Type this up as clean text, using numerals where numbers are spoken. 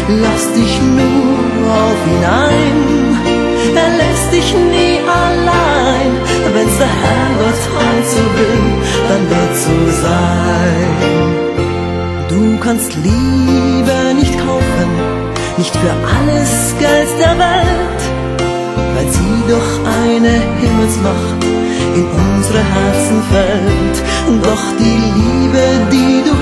lass dich nur auf ihn ein. Er lässt dich nie allein, wenn's der Herrgott heut so will, dann wird so sein. Du kannst Liebe nicht kaufen, nicht für alles Geld der Welt, weil sie doch eine Himmelsmacht in unsere Herzen fällt. Doch die Liebe, die du